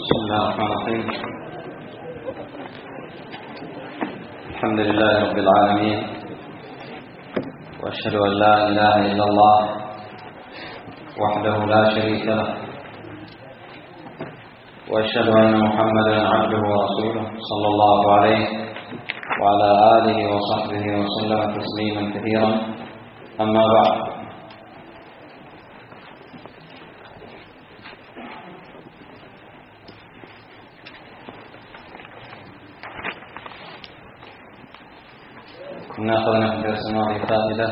بسم الله الرحمن الرحيم. الحمد لله رب العالمين، وأشهد أن لا إله إلا الله وحده لا شريك له، وأشهد أن محمدا عبده ورسوله صلى الله عليه وعلى آله وصحبه وسلم تسليما كثيرا. أما بعد، كنا أخذنا في الدرس الماضي فائدة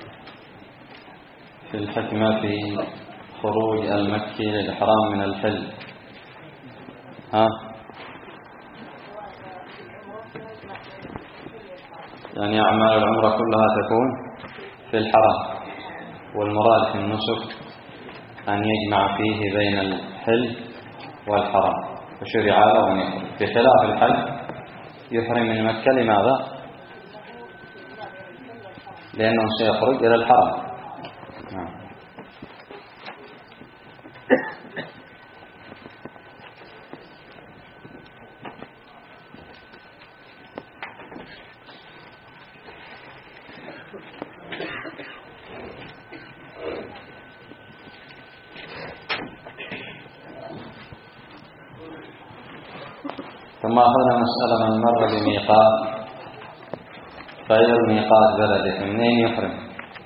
في الحكمة في خروج المكي للإحرام من الحل. يعني أعمال العمرة كلها تكون في الحرم، والمراد في النسك أن يجمع فيه بين الحل والحرم، فشرع له أن يحرم، بخلاف الحج يحرم من مكة. لماذا؟ لأنه سيخرج إلى الحرم. ثم أخذنا مسألة من مر بميقات غير ميقات بلده، منين يحرم؟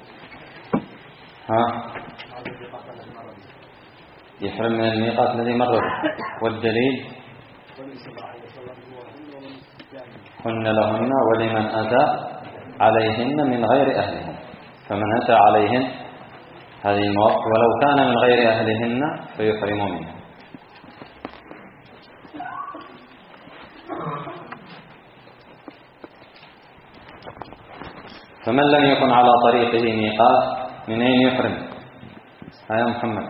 يحرم من الميقات الذي مر به. والدليل هن لهن ولمن أتى عليهن من غير أهلهن، فمن أتى عليهن هذه المواقف ولو كان من غير أهلهن فيحرم منه. فمن لم يكن على طريقه ميقات من أين يحرم؟ يا محمد،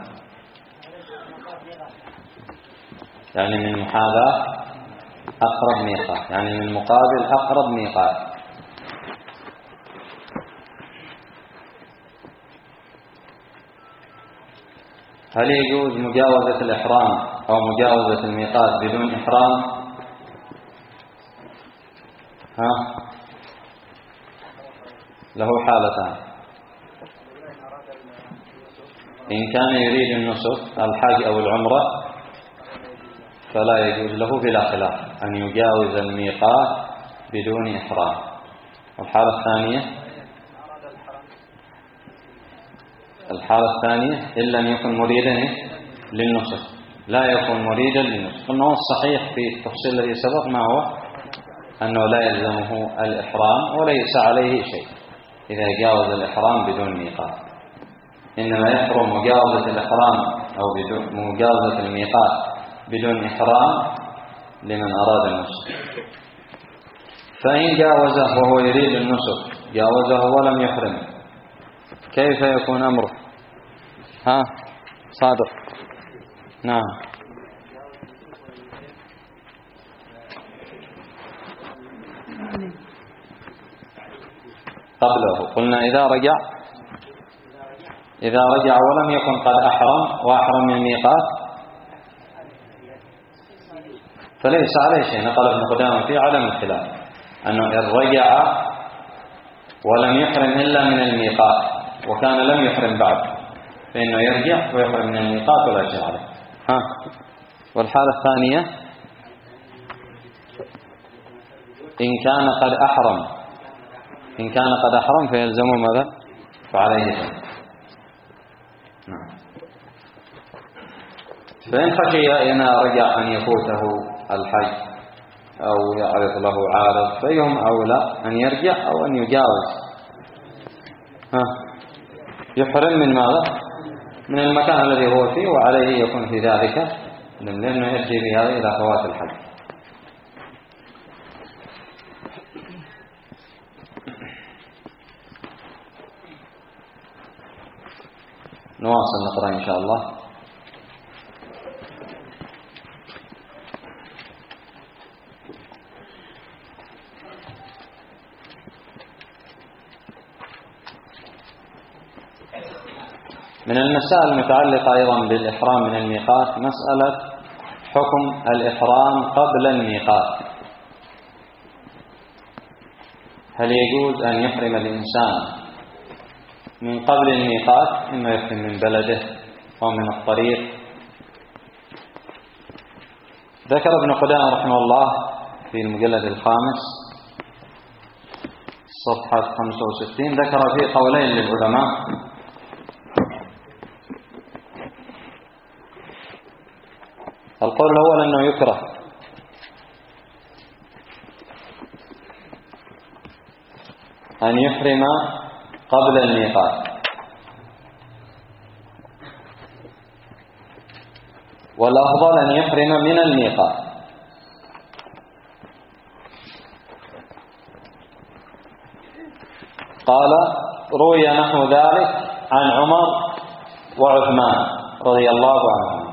يعني من محاذاة أقرب ميقات، يعني من مقابل أقرب ميقات. هل يجوز مجاوزة الإحرام أو مجاوزة الميقات بدون إحرام؟ له حالتان. إن كان يريد النسك الحج أو العمرة فلا يجوز له بلا خلاف أن يجاوز الميقات بدون إحرام. والحالة الثانية إن لم يكن مريدا للنسك، لا يكون مريدا للنسك. إنه الصحيح في التفصيل الذي سبق ما هو أنه لا يلزمه الإحرام وليس عليه شيء إذا جاوز الإحرام بدون ميقات، إنما يحرم مجاوزة الإحرام أو مجاوزة الميقات بدون إحرام لمن أراد النسك. فإن جاوزه وهو يريد النسك، جاوزه ولم يحرم، كيف يكون أمره؟ صادق. نعم. قبله قلنا إذا رجع ولم يكن قد أحرم وأحرم من الميقات فليس عليه شيء. نقل ابن قدامة في عدم الخلاف أنه إن رجع ولم يحرم إلا من الميقات وكان لم يحرم بعد فإنه يرجع ويحرم من الميقات ولا شيء عليه. والحالة الثانية إن كان قد أحرم فيلزمه ماذا؟ فعليه شيء. فإن خشي إن رجع أن يفوته الحج أو يعرض له عارض فيهم أولى أن يرجع أو أن يجاوز. يحرم من ماذا؟ من المكان الذي هو فيه، وعليه يكون في ذلك لأنه يأتي بهذا إلى فوات الحج. نواصل نقرأ إن شاء الله. من المسائل المتعلقة أيضا بالإحرام من الميقات مسألة حكم الإحرام قبل الميقات. هل يجوز أن يحرم الإنسان من قبل الميقات، إما يحرم من بلده أو من الطريق؟ ذكر ابن قدامة رحمه الله في المجلد الخامس صفحة 65، ذكر فيه قولين للعلماء. القول الأول أنه يكره أن يحرم قبل الميقات، والأفضل أن يحرم من الميقات. قال: روي نحو ذلك عن عمر وعثمان رضي الله عنهم.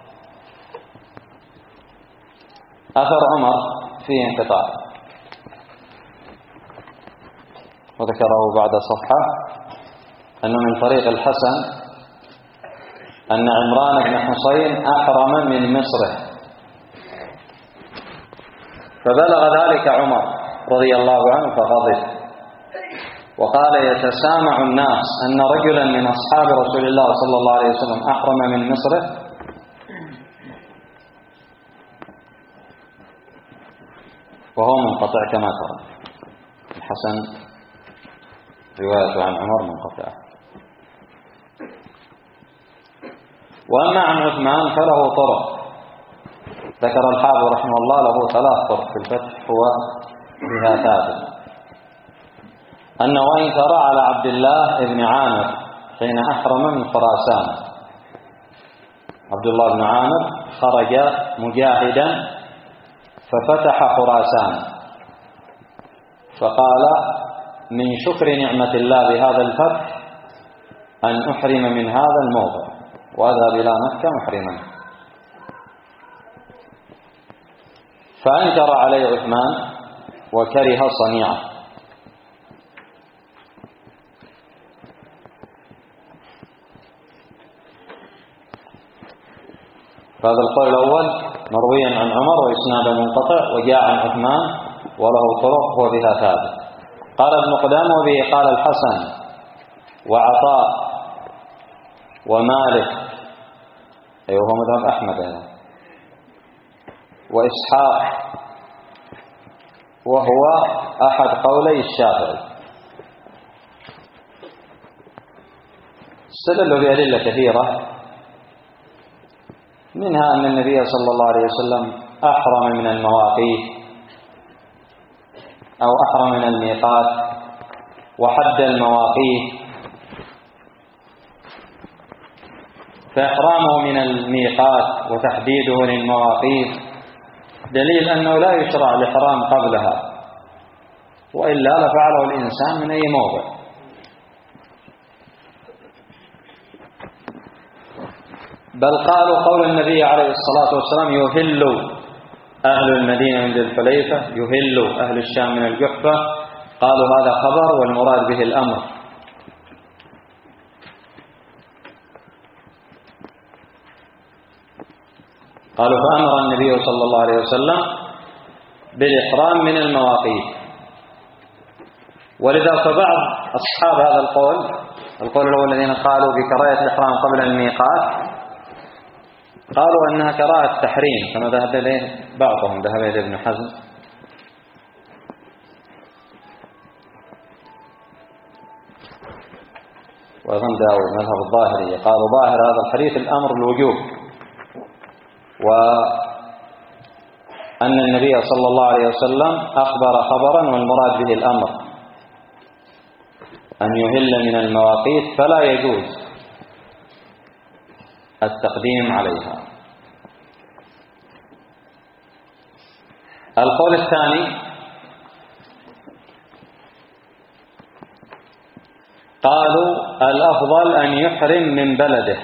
أثر عمر فيه انقطاع، وذكره بعد صفحة أنه من طريق الحسن أن عمران بن حصين أحرم من مصر، فبلغ ذلك عمر رضي الله عنه فغضب وقال: يتسامع الناس أن رجلا من أصحاب رسول الله صلى الله عليه وسلم أحرم من مصر. وهو منقطع كما ترى، الحسن رواية عن عمر منقطع. وأما عن عثمان فله طرق، ذكر الحافظ رحمه الله له 3 طرق في الفتح هو بها ثابت. أنه أنكر على عبد الله بن عامر حين أحرم من خراسان. عبد الله بن عامر خرج مجاهدا ففتح خراسان، فقال: من شكر نعمة الله بهذا الفتح أن أحرم من هذا الموضع وأذهب إلى مكة محرما. فأنكر عليه عثمان وكره صنيعه. فهذا القول الأول مرويا عن عمر وإسناده منقطع، وجاء عن عثمان وله طرق وبها ثابت. قال ابن قدامة: وبه قال الحسن وعطاء ومالك، أيوه هو مذهب أحمد أيضا، وإسحاق، وهو أحد قولي الشافعي. استدلوا بأدلة كثيرة، منها أن النبي صلى الله عليه وسلم أحرم من المواقيت أو أحرم من الميقات وحد المواقيت، فإحرامه من الميقات وتحديده للمواقيت دليل أنه لا يشرع الإحرام قبلها، وإلا لفعله الإنسان من أي موضع. بل قالوا قول النبي عليه الصلاة والسلام: يهل أهل المدينة من ذي الحليفة، يهل أهل الشام من الجحفة. قالوا هذا خبر والمراد به الأمر. قالوا: فأمر النبي صلى الله عليه وسلم بالإحرام من المواقيت. ولذا فبعض أصحاب هذا القول الأول الذين قالوا بكراهة الإحرام قبل الميقات، قالوا أنها كراهة تحريم، كما ذهب إليه بعضهم، ذهب إليه ابن حزم. وأيضا داود مذهب الظاهرية، قالوا ظاهر هذا الحديث الأمر الوجوب، وأن النبي صلى الله عليه وسلم أخبر خبرا والمراد به الأمر، أن يهل من المواقيت فلا يجوز التقديم عليها. القول الثاني قالوا: الأفضل أن يحرم من بلده.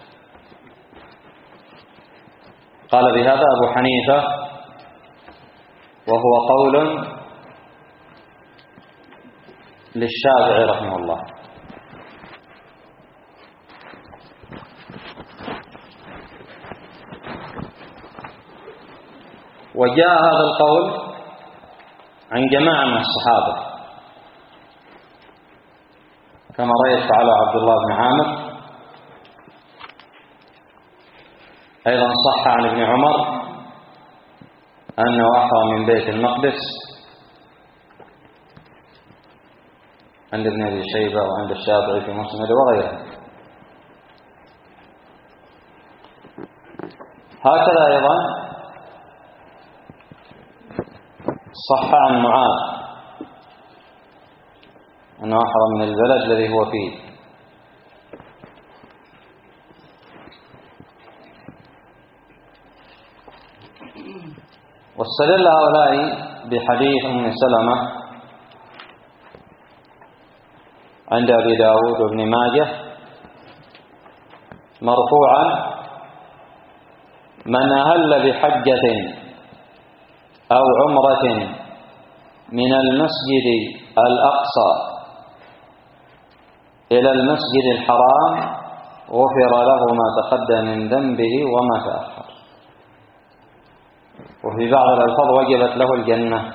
قال بهذا أبو حنيفة، وهو قول للشافعي رحمه الله. وجاء هذا القول عن جماعة من الصحابة كما رأيت فعله عبد الله بن عامر. أيضا صح عن ابن عمر أنه أحرم من بيت المقدس، عند ابن أبي شيبة وعند الشافعي في مسند وغيره. هكذا أيضا صح عن معاذ أنه أحرم من البلد الذي هو فيه. واستدل هؤلاء بحديث أم سلمة عند أبي داود وابن ماجه مرفوعا: من أهل بحجة أو عمرة من المسجد الأقصى إلى المسجد الحرام غفر له ما تقدم من ذنبه وما تأخر. وفي بعض الألفاظ وجبت له الجنة.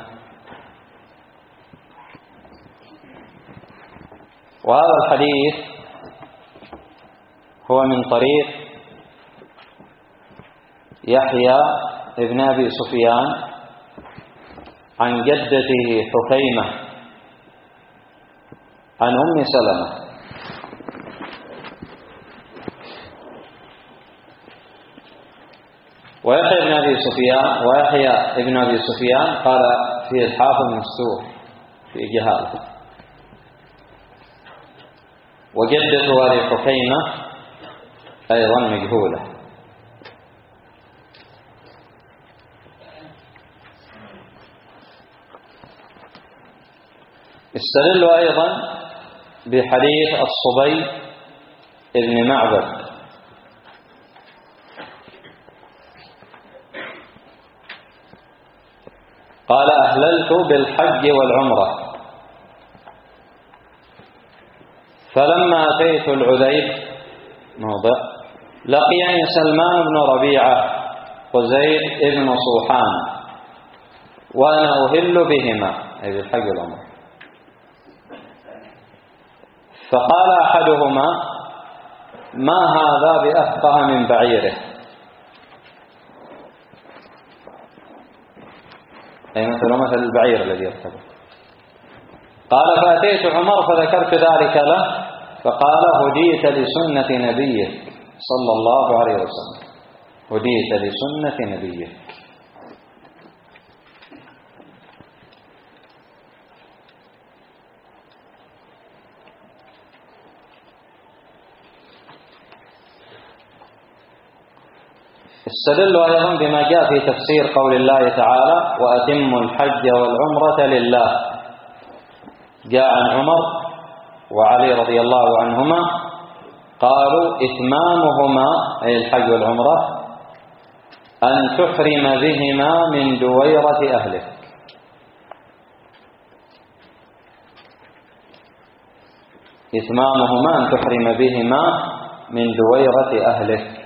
وهذا الحديث هو من طريق يحيى ابن أبي سفيان عن جدته حكيمة عن أم سلمة. ويحيى ابن أبي سفيان قال فيه الحافظ مستور في جهاله. وجدته هذه حكيمة أيضا مجهولة. استدلوا أيضا بحديث الصبي ابن معبد قال: أهللت بالحج والعمرة، فلما أتيت العذيب موضع لقيني سلمان بن ربيعة وزيد بن صوحان وأنا أهل بهما، أي بالحج والعمرة. فقال أحدهما: ما هذا بأفقه من بعيره، أي مثل البعير الذي يركبه. قال: فأتيت عمر فذكرت ذلك له، فقال: هديت لسنة نبيك صلى الله عليه وسلم، هديت لسنة نبيك. استدلوا أيضا بما جاء في تفسير قول الله تعالى: وأتموا الحج والعمرة لله. جاء عن عمر وعلي رضي الله عنهما قالوا: إتمامهما أي الحج والعمرة أن تحرم بهما من دويرة أهلك. إتمامهما أن تحرم بهما من دويرة أهلك.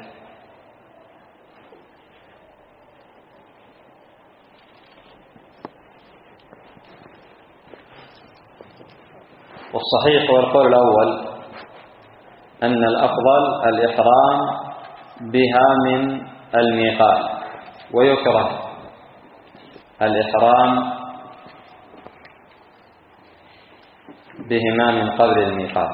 والصحيح هو القول الأول، أن الأفضل الإحرام بها من الميقات، ويكره الإحرام بهما من قبل الميقات،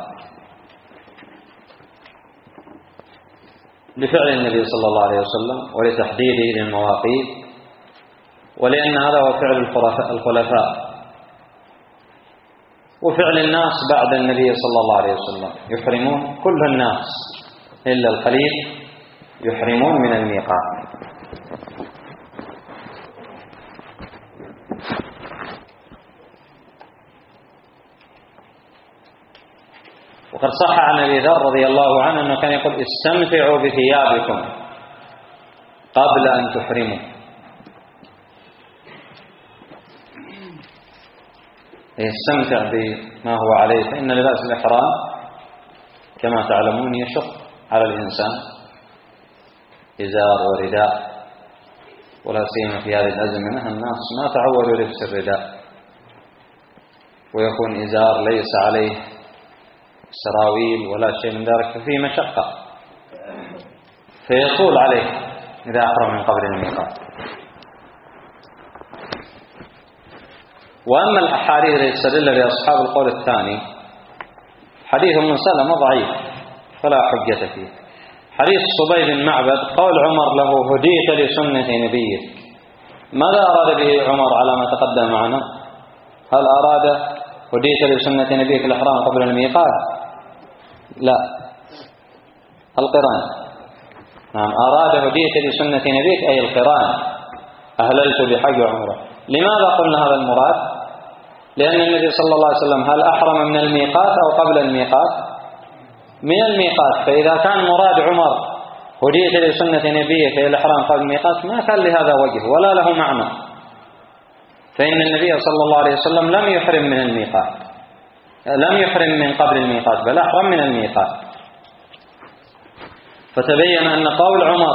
لفعل النبي صلى الله عليه وسلم ولتحديده للمواقيت، ولأن هذا هو فعل الخلفاء وفعل الناس بعد النبي صلى الله عليه وسلم، يحرمون كل الناس إلا القليل يحرمون من الميقات. وقد صح عن أبي ذر رضي الله عنه أنه كان يقول: استمتعوا بثيابكم قبل أن تحرموا. يستمتع بما هو عليه، فإن لباس الإحرام كما تعلمون يشق على الإنسان، إزار ورداء، ولا سيما في هذه الأزمنة الناس ما تعودوا لبس الرداء، ويكون إزار ليس عليه سراويل ولا شيء من ذلك، ففيه مشقة، فيطول عليه إذا أحرم من قبل الميقات. وأما الأحاديث التي استدل بها أصحاب القول الثاني، حديث ام سلمة ضعيف فلا حجة فيه. حديث صبي بن معبد قول عمر له هديت لسنة نبيك، ماذا أراد به عمر على ما تقدم معنا؟ هل أراد هديت لسنة نبيك الإحرام قبل الميقات؟ لا، القران. نعم، أراد هديت لسنة نبيك أي القران، أهللت بحج وعمرة. لماذا قلنا هذا المراد؟ لأن النبي صلى الله عليه وسلم هل أحرم من الميقات أو قبل الميقات؟ من الميقات. فإذا كان مراد عمر هديت لسنة نبيك أي الإحرام قبل الميقات ما كان لهذا وجه ولا له معنى، فإن النبي صلى الله عليه وسلم لم يحرم من الميقات، لم يحرم من قبل الميقات بل أحرم من الميقات. فتبين أن قول عمر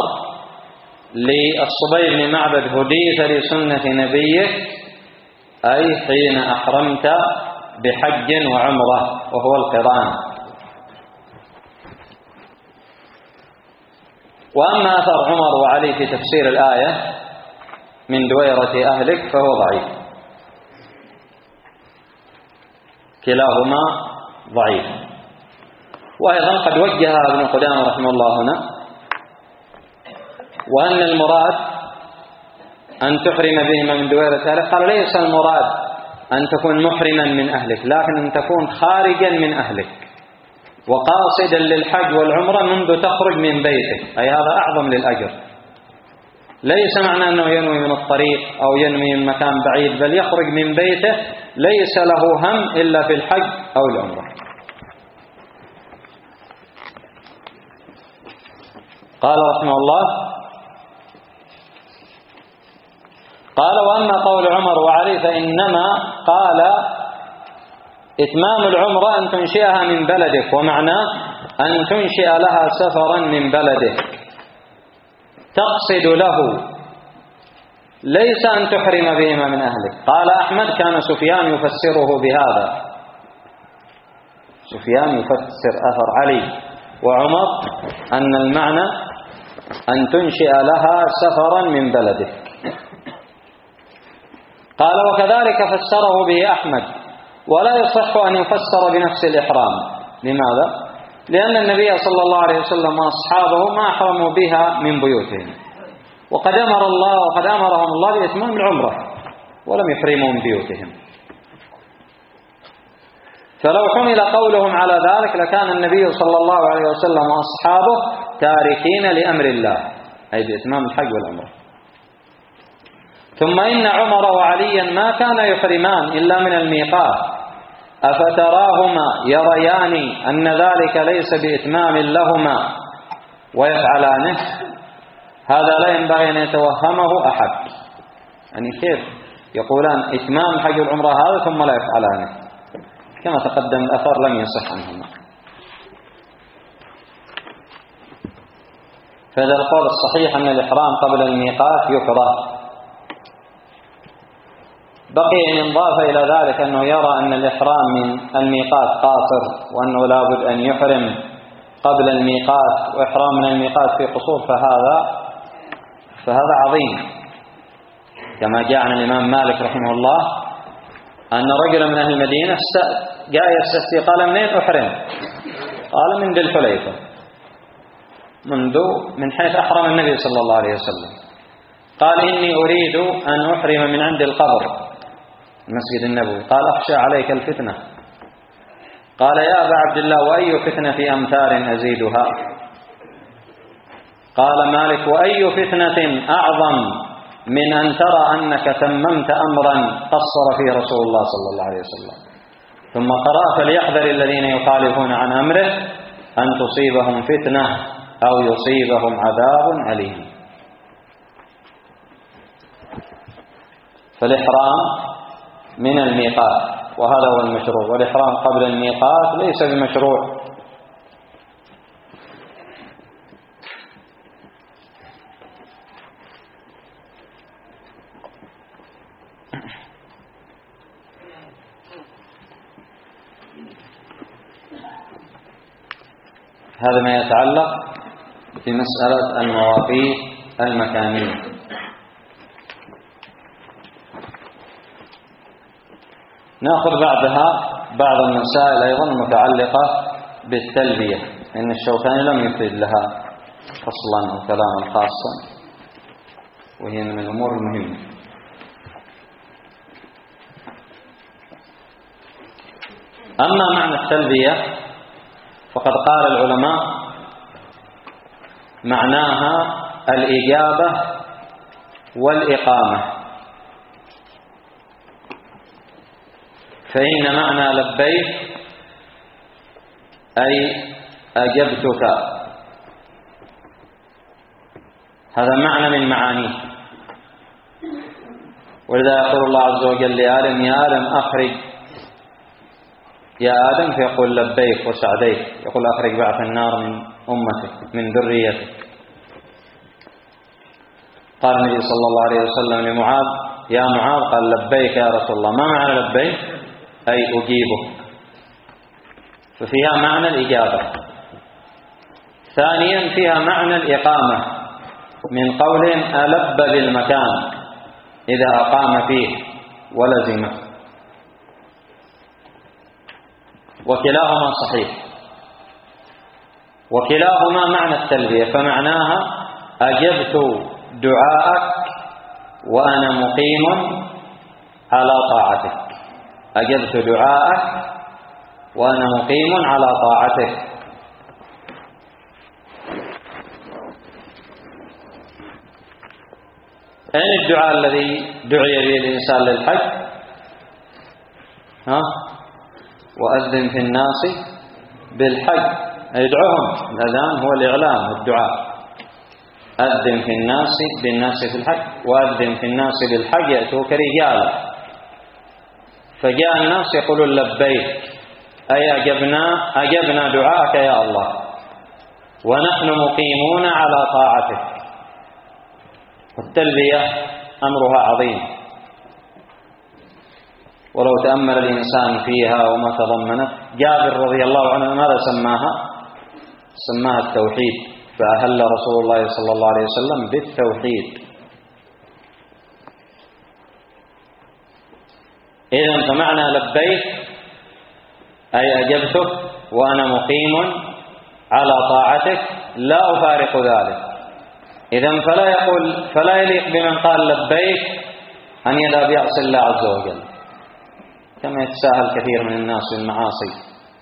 للصبي بن معبد هديت لسنة نبيك أي حين أحرمت بحج وعمرة وهو القران. وأما أثر عمر وعلي في تفسير الآية من دويرة أهلك فهو ضعيف، كلاهما ضعيف. وأيضا قد وجه ابن قدامة رحمه الله هنا وأن المراد أن تحرم بهما من دويرة أهلك، قال ليس المراد أن تكون محرما من أهلك، لكن أن تكون خارجا من أهلك وقاصدا للحج والعمرة منذ تخرج من بيتك، أي هذا أعظم للأجر. ليس معنى أنه ينوي من الطريق أو ينوي من مكان بعيد، بل يخرج من بيته ليس له هم إلا في الحج أو العمرة. قال رحمه الله: قال: وأما قول عمر وعلي فإنما قال إتمام العمرة أن تنشئها من بلدك، ومعناه أن تنشئ لها سفرا من بلدك تقصد له، ليس أن تحرم بهما من أهلك. قال أحمد: كان سفيان يفسره بهذا، سفيان يفسر أثر علي وعمر أن المعنى أن تنشئ لها سفرا من بلدك. قال: وكذلك فسره به أحمد، ولا يصح أن يفسر بنفس الإحرام. لماذا؟ لأن النبي صلى الله عليه وسلم وأصحابه ما أحرموا بها من بيوتهم، وقد أمرهم الله بإتمام العمرة ولم يحرموا من بيوتهم. فلو حمل قولهم على ذلك لكان النبي صلى الله عليه وسلم وأصحابه تاركين لأمر الله، أي بإتمام الحج والعمرة. ثم إن عمر وعليا ما كان يحرمان إلا من الميقات، أفتراهما يريان أن ذلك ليس بإتمام لهما ويفعلانه؟ هذا لا ينبغي أن يتوهمه أحد. يعني كيف يقولان إتمام حج العمرة هذا ثم لا يفعلانه؟ كما تقدم الأثر لم يصح عنهما. فهذا القول الصحيح أن الإحرام قبل الميقات يكره. بقي إن انضاف إلى ذلك أنه يرى أن الإحرام من الميقات قاصر، وأنه لابد أن يحرم قبل الميقات، وإحرام من الميقات في قصور، فهذا عظيم. كما جاء عن الإمام مالك رحمه الله أن رجلا من أهل المدينة جاء يستفتي، قال: منين أحرم؟ قال: من ذي الحليفة، من حيث أحرم النبي صلى الله عليه وسلم. قال: إني أريد أن أحرم من عند القبر المسجد النبوي. قال: أخشى عليك الفتنة. قال: يا أبا عبد الله، وأي فتنة أمثال أزيدها؟ قال مالك: وأي فتنة أعظم من أن ترى أنك تممت أمرا قصر فيه رسول الله صلى الله عليه وسلم. ثم قرأ: فليحذر الذين يخالفون عن أمره أن تصيبهم فتنة أو يصيبهم عذاب أليم. فالإحرام من الميقات، وهذا هو المشروع، والإحرام قبل الميقات ليس بمشروع. هذا ما يتعلق بمسألة المواقيت المكانية. نأخذ بعدها بعض المسائل أيضا المتعلقة بالتلبية، إن الشوكاني لم يفيد لها فصلا أو كلاما خاصا، وهي من الأمور المهمة. أما معنى التلبية فقد قال العلماء معناها الإجابة والإقامة. فإن معنى لبيك أي أجبتك، هذا معنى من معانيه. ولذا يقول الله عز وجل لآدم: يا آدم أخرج، يا آدم، فيقول لبيك وسعديك، يقول أخرج بعث النار من أمتك من ذريتك. قال النبي صلى الله عليه وسلم لمعاذ: يا معاذ، قال لبيك يا رسول الله. ما معنى لبيك؟ أي أجيبك، ففيها معنى الإجابة. ثانيا فيها معنى الإقامة، من قولهم ألب بالمكان إذا أقام فيه ولزمه، وكلاهما صحيح، وكلاهما معنى التلبية. فمعناها أجبت دعاءك وأنا مقيم على طاعتك، أجبت دعاءك وأنا مقيم على طاعتك. أين الدعاء الذي دعي به الإنسان للحج؟ وأذن في الناس بالحج، يدعوهم. الأذان هو الإعلام والدعاء. أذن في الناس بالناس في الحج، وأذن في الناس بالحج يأتوك رجالا. فجاء الناس يقولون لبيك، أي أجبنا دعاءك يا الله، ونحن مقيمون على طاعتك. التلبية أمرها عظيم، ولو تأمل الإنسان فيها وما تضمنت. جابر رضي الله عنه ماذا سماها التوحيد، فأهل رسول الله صلى الله عليه وسلم بالتوحيد. إذن فمعنى لبيك أي أجبتك وأنا مقيم على طاعتك لا أفارق ذلك. إذن فلا يليق بمن قال لبيك أن يذهب يعصي الله عز وجل، كما يتساهل كثير من الناس بالمعاصي،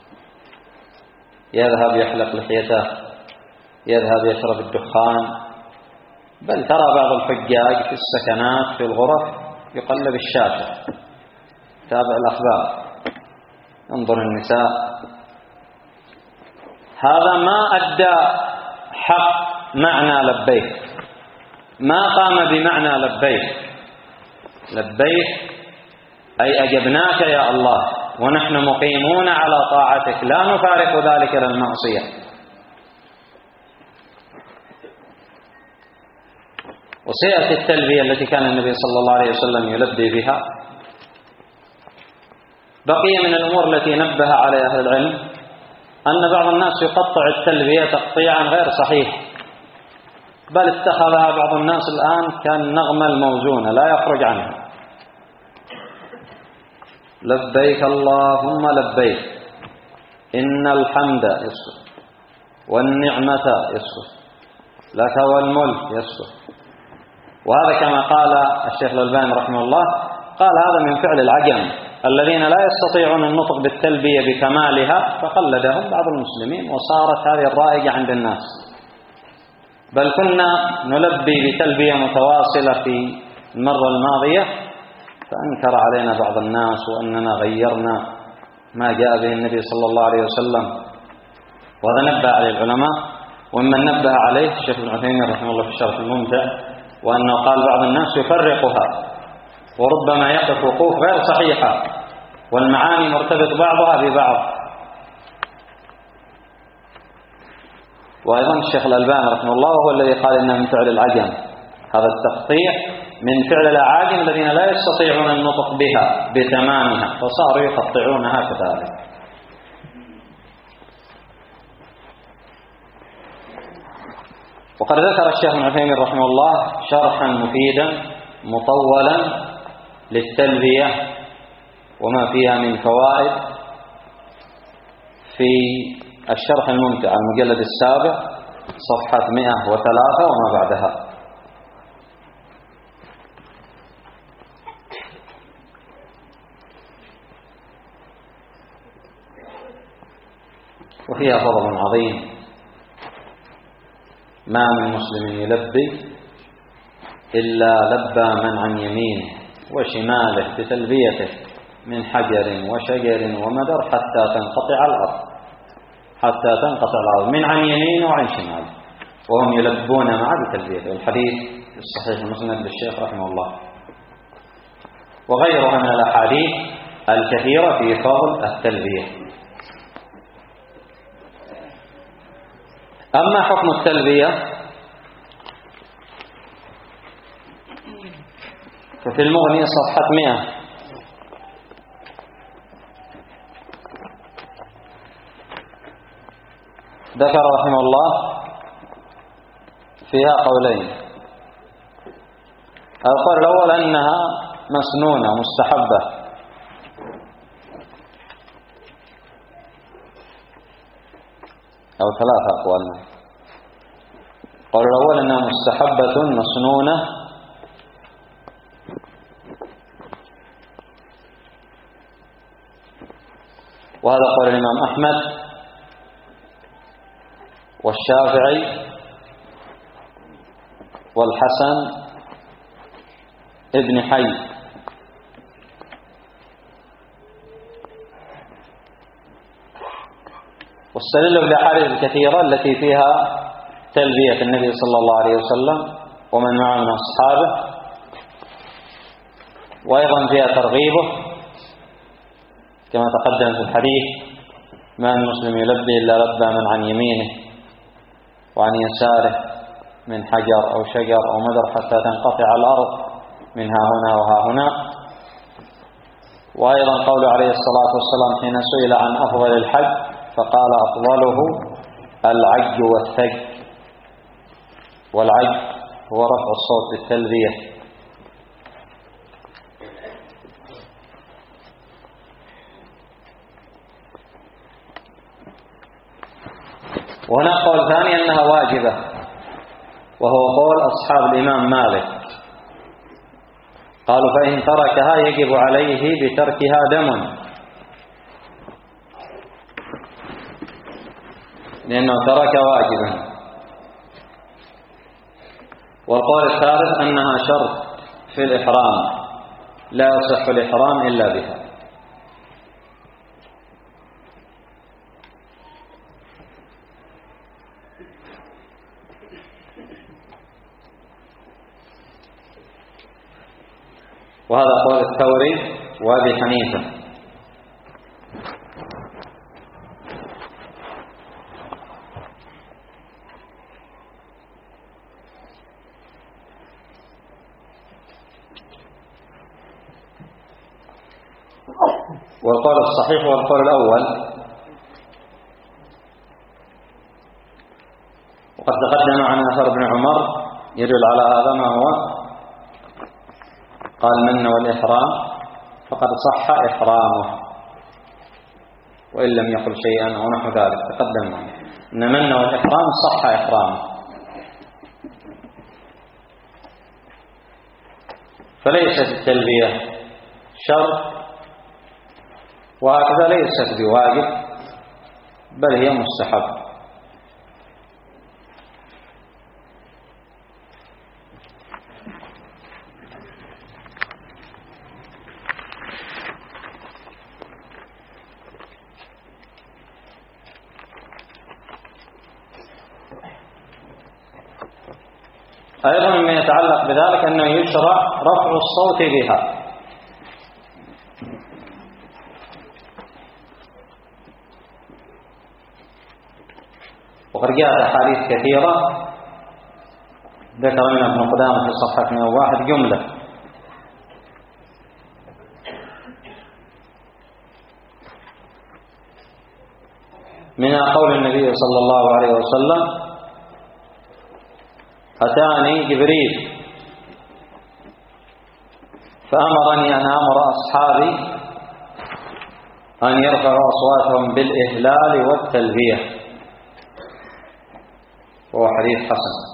يذهب يحلق لحيته، يذهب يشرب الدخان، بل ترى بعض الحجاج في السكنات في الغرف يقلب الشاشة، تابع الأخبار، انظر النساء. هذا ما أدى حق معنى لبيك، ما قام بمعنى لبيك. لبيك أي أجبناك يا الله ونحن مقيمون على طاعتك، لا نفارق ذلك للمعصية. وسيأتي التلبية التي كان النبي صلى الله عليه وسلم يلبي بها. بقي من الأمور التي نبه عليها أهل العلم أن بعض الناس يقطع التلبية تقطيعا غير صحيح، بل اتخذها بعض الناس الآن كالنغمة الموزونة لا يخرج عنها. لبيك اللهم لبيك، إن الحمد يسكت، والنعمة يسكت، لك والملك يسكت. وهذا كما قال الشيخ الألباني رحمه الله، قال هذا من فعل العجم الذين لا يستطيعون النطق بالتلبية بكمالها، فقلدهم بعض المسلمين وصارت هذه الرائجة عند الناس. بل كنا نلبي بتلبية متواصلة في المرة الماضية، فأنكر علينا بعض الناس وأننا غيرنا ما جاء به النبي صلى الله عليه وسلم، وهذا نبه عليه العلماء. ومن نبه عليه الشيخ ابن عثيمين رحمه الله في الشرح الممتع، وأنه قال بعض الناس يفرقها وربما يقف وقوف غير صحيحة، والمعاني مرتبط بعضها ببعض. وأيضا الشيخ الألباني رحمه الله هو الذي قال إنه من فعل العجم هذا التقطيع من فعل الأعاجم الذين لا يستطيعون النطق بها بتمامها، فصاروا يقطعونها كذلك. وقد ذكر الشيخ ابن عثيمين رحمه الله شرحا مفيدا مطولا للتلبية وما فيها من فوائد في الشرح الممتع المجلد السابع صفحة 103 وما بعدها. وفيها فضل عظيم، ما من مسلم يلبي إلا لبى من عن يمينه وشماله بتلبيته من حجر وشجر ومدر حتى تنقطع الأرض، من عن يمينه وعن شماله، وهم يلبون معه بتلبيته. والحديث في الصحيح المسند للشيخ رحمه الله، وغيرها من الأحاديث الكثيرة في فضل التلبية. أما حكم التلبية ففي المغني صفحة 100 ذكر رحمه الله فيها قولين. القول الأول أنها مسنونة مستحبة، أو ثلاثة أقوال. القول الأول أنها مستحبة مسنونة، وهذا قول الإمام أحمد والشافعي والحسن ابن حي. واستدلوا بالأحاديث الكثيرة التي فيها تلبية النبي صلى الله عليه وسلم ومن معه من أصحابه، وأيضا فيها ترغيبه كما تقدم في الحديث: ما من مسلم يلبي إلا لبى من عن يمينه وعن يساره من حجر أو شجر أو مدر حتى تنقطع الأرض من ها هنا وها هنا. وأيضا قول عليه الصلاة والسلام حين سئل عن أفضل الحج فقال: أفضله العج والثج. والعج هو رفع الصوت بالتلبية. وهنا قول ثاني أنها واجبة، وهو قول أصحاب الإمام مالك، قالوا: فإن تركها يجب عليه بتركها دم، لأنه ترك واجبا. والقول الثالث أنها شرط في الإحرام، لا يصح الإحرام إلا بها. وهذا قول الثوري وأبي حنيفة. والقول الصحيح هو القول الأول. وقد تقدم عن أثر ابن عمر يدل على هذا ما هو قال: من والإحرام فقد صح إحرامه وإن لم يقل شيئا أو نحو ذلك. تقدم معنا أن من والإحرام صح إحرامه، فليست التلبية شرط، وهكذا ليست بواجب، بل هي مستحب. أيضا مما يتعلق بذلك أنه يشرع رفع الصوت بها، وقد جاءت أحاديث كثيرة ذكر من ابن قدامة في صفحة 101 جملة: منها قول النبي صلى الله عليه وسلم: أتاني جبريل فأمرني أن أمر أصحابي أن يرفعوا أصواتهم بالإهلال والتلبية، وهو حديث حسن.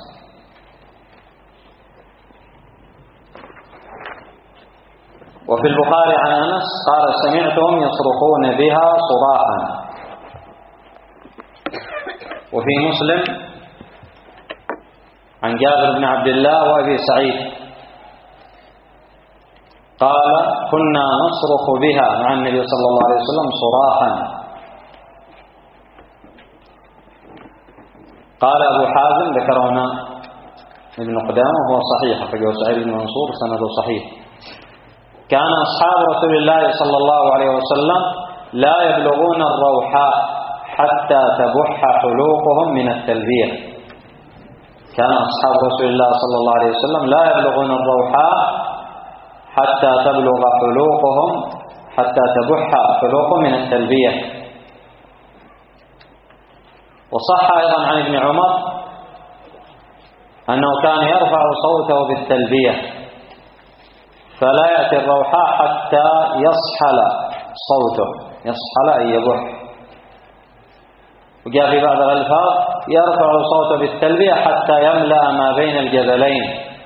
وفي البخاري عن أنس قال: سمعتهم يصرخون بها صراحا. وفي مسلم عن جابر بن عبد الله وأبي سعيد قال: كنا نصرخ بها مع النبي صلى الله عليه وسلم صراحا. قال أبو حازم: ذكر هنا ابن قدامة وهو صحيح، أخرجه سعيد بن منصور سنده صحيح: كان أصحاب رسول الله صلى الله عليه وسلم لا يبلغون الروحاء حتى تبح حلوقهم من التلبية. كان أصحاب رسول الله صلى الله عليه وسلم لا يبلغون الروحاء حتى تبلغ حلوقهم، حتى تبح حلوقهم من التلبية. وصح أيضا عن ابن عمر أنه كان يرفع صوته بالتلبية فلا يأتي الروحاء حتى يصحل صوته، يصحل أي يبح. وجاء في بعض الألفاظ: يرفع صوته بالتلبية حتى يملأ ما بين الجبلين.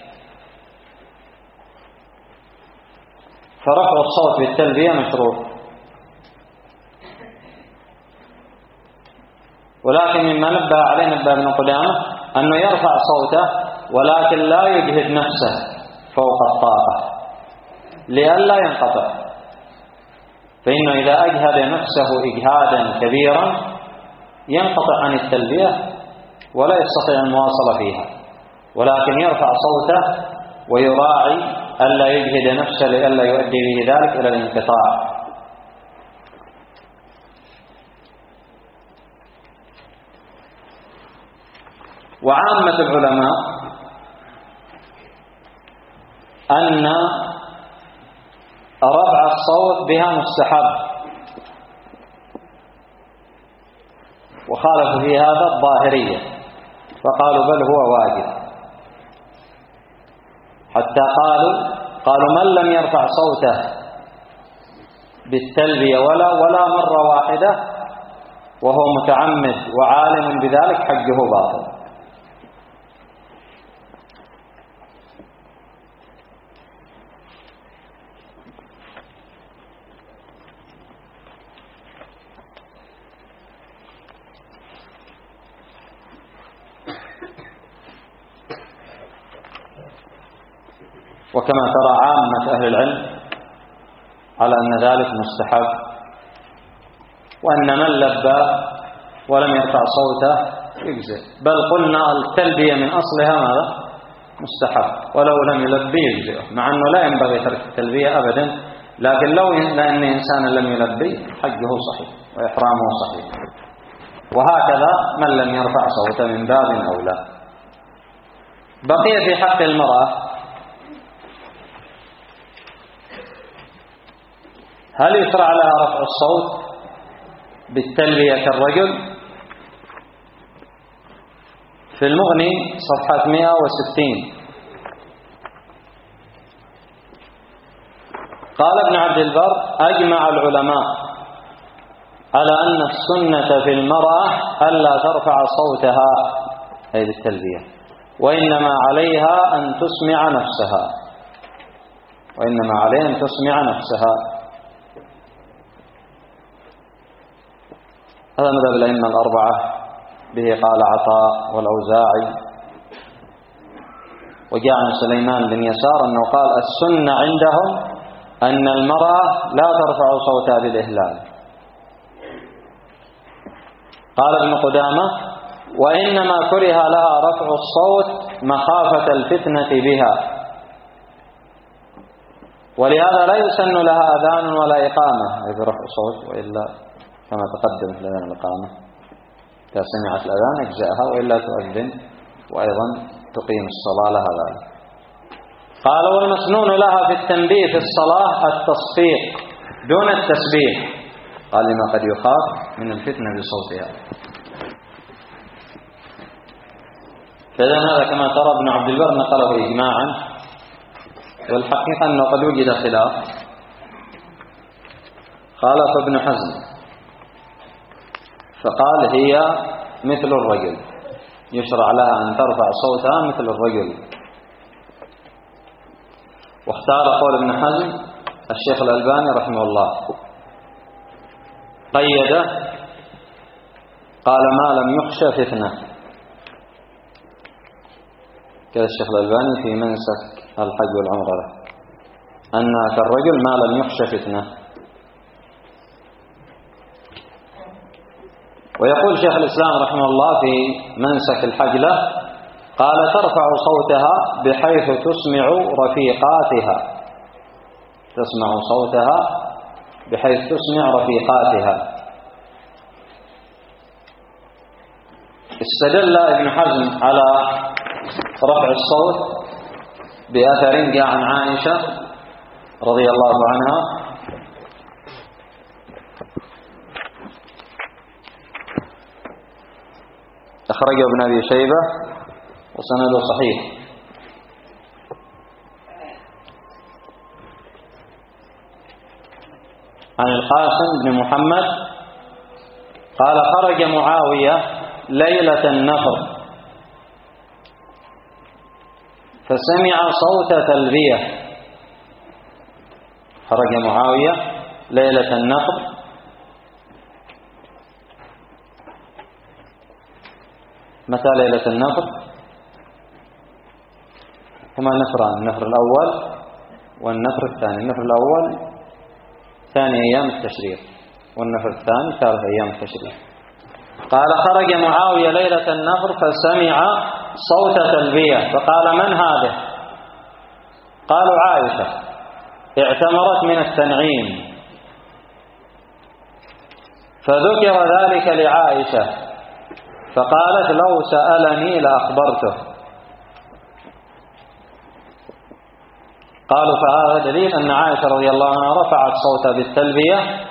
فرفع الصوت بالتلبية مشروع. ولكن مما نبه عليه نبه ابن قدامة أنه يرفع صوته ولكن لا يجهد نفسه فوق الطاقة لئلا ينقطع، فإنه إذا أجهد نفسه إجهادا كبيرا ينقطع عن التلبية ولا يستطيع المواصلة فيها، ولكن يرفع صوته ويراعي ألا يجهد نفسه لئلا يؤدي به ذلك إلى الانقطاع. وعامة العلماء أن رفع الصوت بها مستحب، وخالفوا في هذا الظاهرية فقالوا بل هو واجب، حتى قالوا من لم يرفع صوته بالتلبية ولا مرة واحدة وهو متعمد وعالم بذلك حقه باطل. وكما ترى عامة أهل العلم على أن ذلك مستحب، وأن من لبى ولم يرفع صوته يجزئ، بل قلنا التلبية من أصلها ماذا؟ مستحب، ولو لم يلبي يجزئه، مع أنه لا ينبغي ترك التلبية أبدا، لكن لأن إنسانا لم يلبي حقه صحيح وإحرامه صحيح. وهكذا من لم يرفع صوته من باب أولى. بقي في حق المرأة: هل يشرع لها رفع الصوت بالتلبية كالرجل؟ في المغني صفحة 160 قال ابن عبد البر: أجمع العلماء على أن السنة في المرأة ألا ترفع صوتها أي بالتلبية، وإنما عليها أن تسمع نفسها، وإنما عليها أن تسمع نفسها. هذا مذهب الأئمة الأربعة، به قال عطاء والأوزاعي. وجاء عن سليمان بن يسار أنه قال: السنة عندهم أن المرأة لا ترفع صوتها بالإهلال. قال ابن قدامة: وإنما كره لها رفع الصوت مخافة الفتنة بها، ولهذا لا يسن لها أذان ولا إقامة أي برفع صوت، وإلا كما تقدم في الإقامة إذا سمعت الأذان أجزأها وإلا تؤذن، وأيضا تقيم الصلاة لها ذلك. قال والمسنون لها في التنبيه في الصلاة التصفيق دون التسبيح، قال لما قد يخاف من الفتنة بصوتها. فإذا هذا كما ترى ابن عبد البر نقله إجماعا، والحقيقة أنه قد وجد خلاف. خالف ابن حزم فقال هي مثل الرجل، يشرع لها أن ترفع صوتها مثل الرجل. واختار قول ابن حزم الشيخ الألباني رحمه الله، قيده قال ما لم يخشى فتنة، كذا الشيخ الألباني في منسك الحج والعمرة له، أنها كالرجل ما لم يخشى فتنة. ويقول شيخ الإسلام رحمه الله في منسك الحج له، قال ترفع صوتها بحيث تسمع رفيقاتها، تسمع صوتها بحيث تسمع رفيقاتها. استدل ابن حزم على رفع الصوت بأثر جاء عن عائشة رضي الله عنها أخرجه ابن أبي شيبة وسنده صحيح، عن القاسم بن محمد قال خرج معاوية ليلة النفر فسمع صوت تلبية. خرج معاوية ليلة النفر متى ليلة النفر؟ هما نفران، النفر الأول والنفر الثاني. النفر الأول ثاني أيام التشريق، والنفر الثاني ثالث أيام التشريق. قال خرج معاوية ليلة النفر فسمع صوت تلبية فقال من هذه؟ قالوا عائشة اعتمرت من التنعيم، فذكر ذلك لعائشة فقالت لو سألني لأخبرته. قالوا فهذا دليل أن عائشة رضي الله عنها رفعت صوتها بالتلبية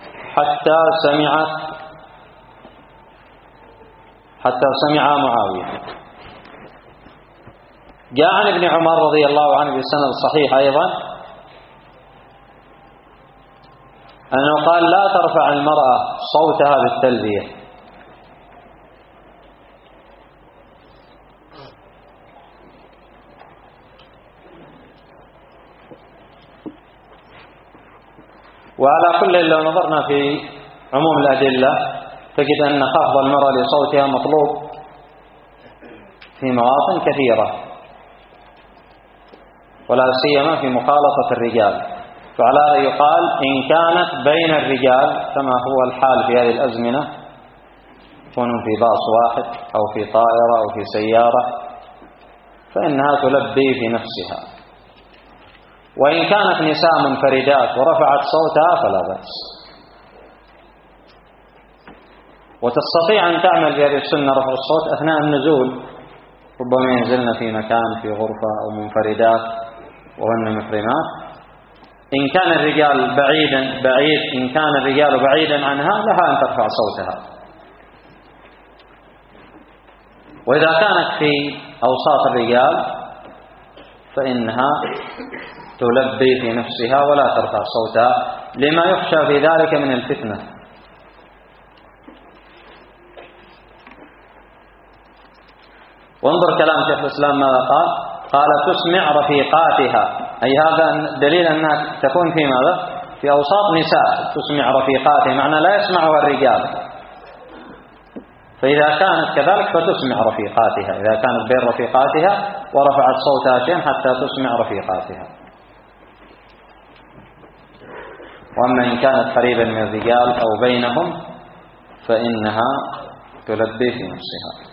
حتى سمع معاوية. جاء عن ابن عمر رضي الله عنه بالسند الصحيح أيضا أنه قال لا ترفع المرأة صوتها بالتلبية. وعلى كل لو نظرنا في عموم الأدلة تجد أن خفض المرأة لصوتها مطلوب في مواطن كثيرة، ولا سيما في مخالطة الرجال. فعلى هذا يقال إن كانت بين الرجال كما هو الحال في هذه الأزمنة، يكونون في باص واحد أو في طائرة أو في سيارة، فإنها تلبي في نفسها. وإن كانت نساء منفردات ورفعت صوتها فلا بأس. وتستطيع أن تعمل بهذه السنة رفع الصوت أثناء النزول، ربما ينزلن في مكان في غرفة أو منفردات وهن محرمات. إن كان الرجال بعيدا عنها لها أن ترفع صوتها. وإذا كانت في أوساط الرجال فإنها تلبي في نفسها ولا ترفع صوتها لما يخشى في ذلك من الفتنة. وانظر كلام شيخ الإسلام ماذا قال؟ قال تسمع رفيقاتها، أي هذا دليل أنها تكون في ماذا؟ في أوساط نساء تسمع رفيقاتها، معنى لا يسمعها الرجال. فإذا كانت كذلك فتسمع رفيقاتها، إذا كانت بين رفيقاتها ورفعت صوتها شيئا حتى تسمع رفيقاتها. وأما إن كانت قريبا من الرجال أو بينهم فإنها تلبي في نفسها.